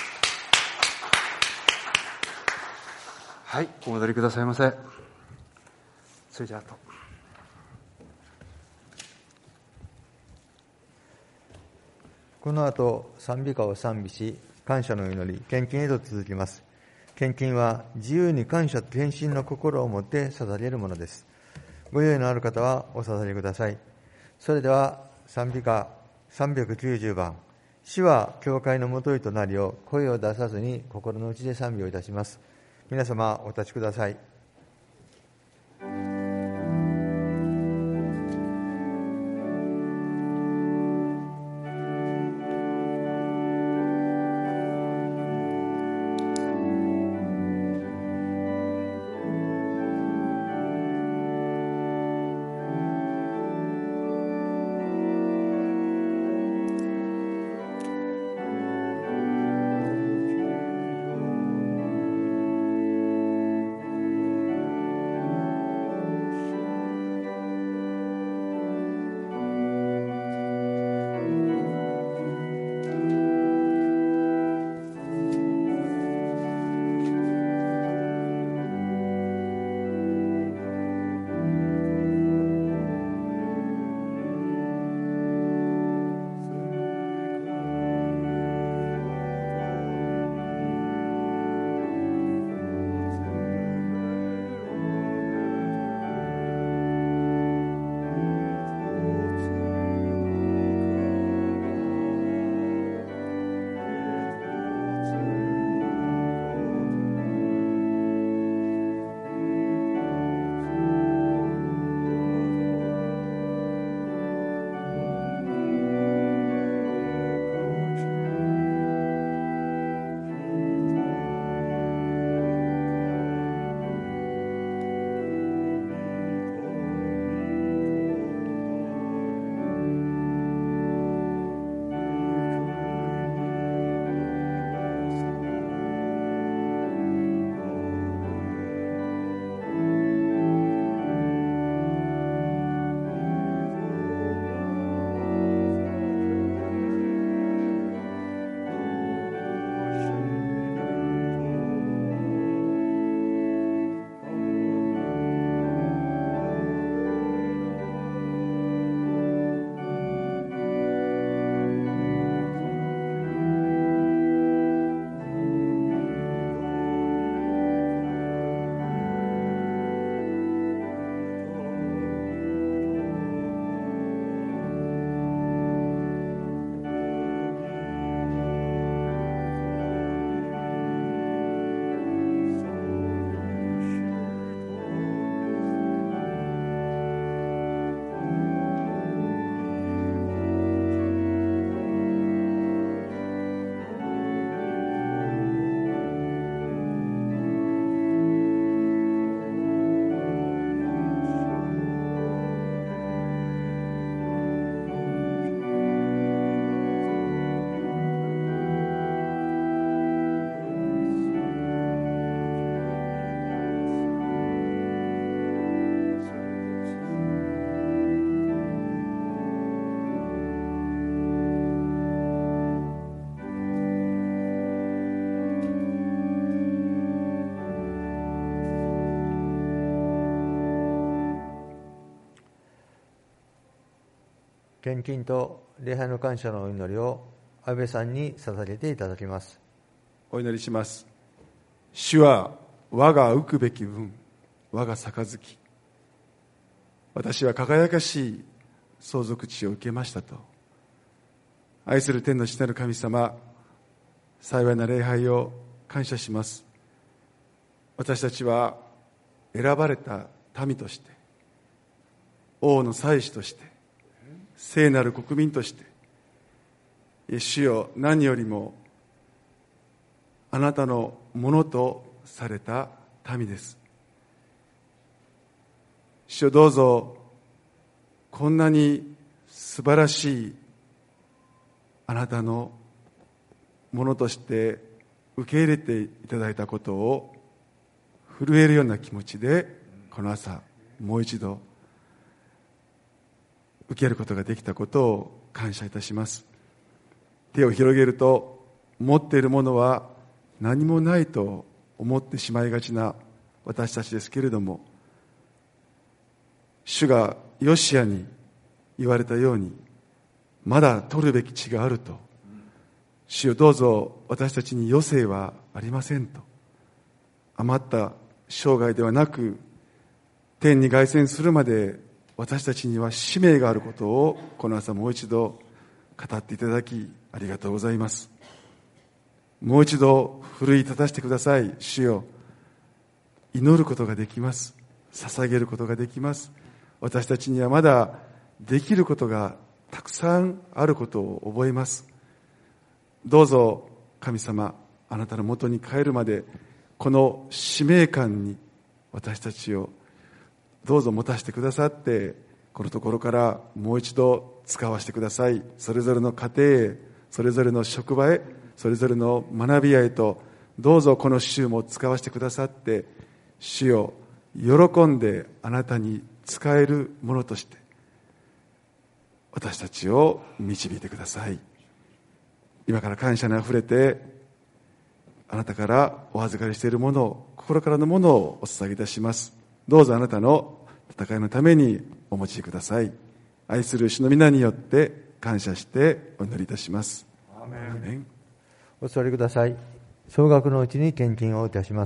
はい、お戻りくださいませ。それじゃあとこの後賛美歌を賛美し、感謝の祈り、献金へと続きます。献金は自由に感謝と献身の心を持って捧げるものです。ご用意のある方はお捧げください。それでは賛美歌390番、主は教会のもといとなりを声を出さずに心の内で賛美をいたします。皆様お立ちください。 献金と礼拝の感謝のお祈りを安倍さんに捧げていただきます。 お祈りします。主は我が浮くべき分、我が杯、私は輝かしい相続地を受けましたと。愛する天の父なる神様、幸いな礼拝を感謝します。私たちは選ばれた民として、王の祭司として、聖なる国民として、主よ、何よりもあなたのものとされた民です。主よ、どうぞこんなに素晴らしいあなたのものとして受け入れていただいたことを震えるような気持ちでこの朝もう一度受けることができたことを感謝いたします。手を広げると持っているものは何もないと思ってしまいがちな私たちですけれども、主がヨシアに言われたように、まだ取るべき地があると。主よ、どうぞ私たちに余生はありませんと。余った生涯ではなく、天に凱旋するまで私たちには使命があることをこの朝もう一度語っていただきありがとうございます。もう一度奮い立たせてください。主よ、祈ることができます。捧げることができます。私たちにはまだできることがたくさんあることを覚えます。どうぞ神様、あなたのもとに帰るまでこの使命感に私たちをどうぞ持たせてくださって、このところからもう一度使わせてください。それぞれの家庭へ、それぞれの職場へ、それぞれの学び屋へと、どうぞこの週も使わせてくださって、主よ、喜んであなたに使えるものとして私たちを導いてください。今から感謝にあふれて、あなたからお預かりしているものを、心からのものをお捧げいたします。どうぞあなたの戦いのためにお持ちください。愛する主の皆によって感謝してお祈りいたします。アーメン。 お座りください。総額のうちに献金をいたします。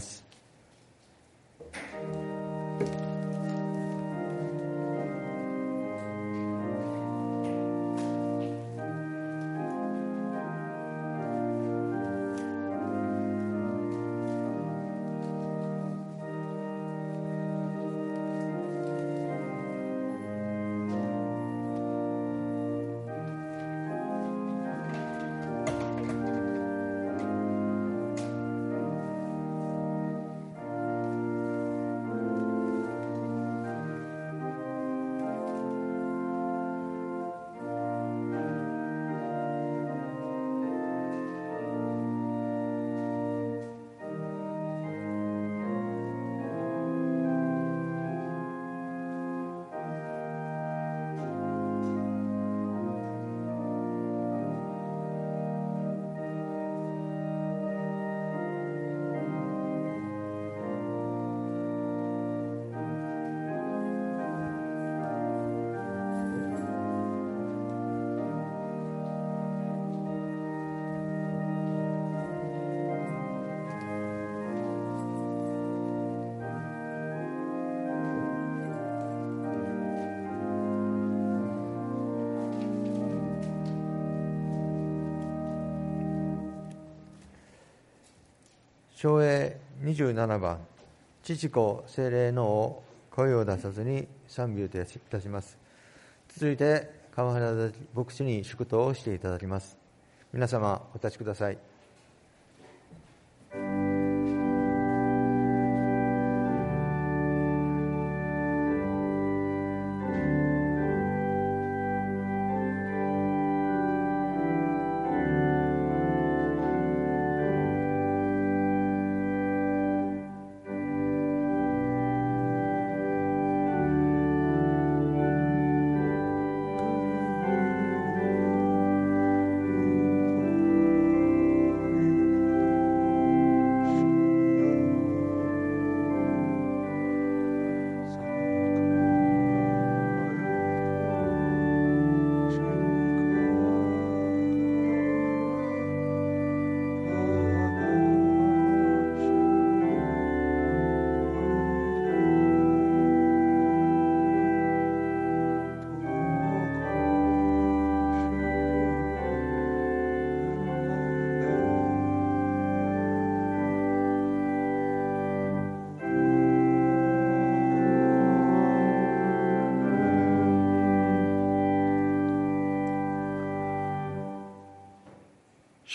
唱詠27番、父子聖霊のを声を出さずに賛美をいたします。続いて川原牧師に祝祷をしていただきます。皆様お立ちください。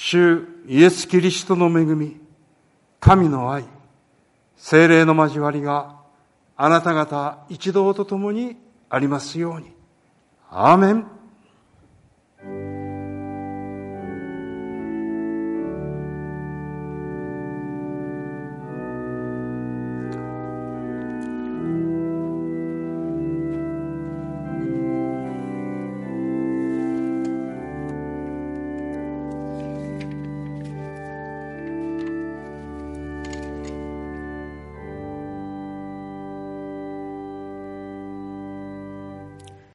主イエス・キリストの恵み、神の愛、聖霊の交わりがあなた方一同と共にありますように。アーメン。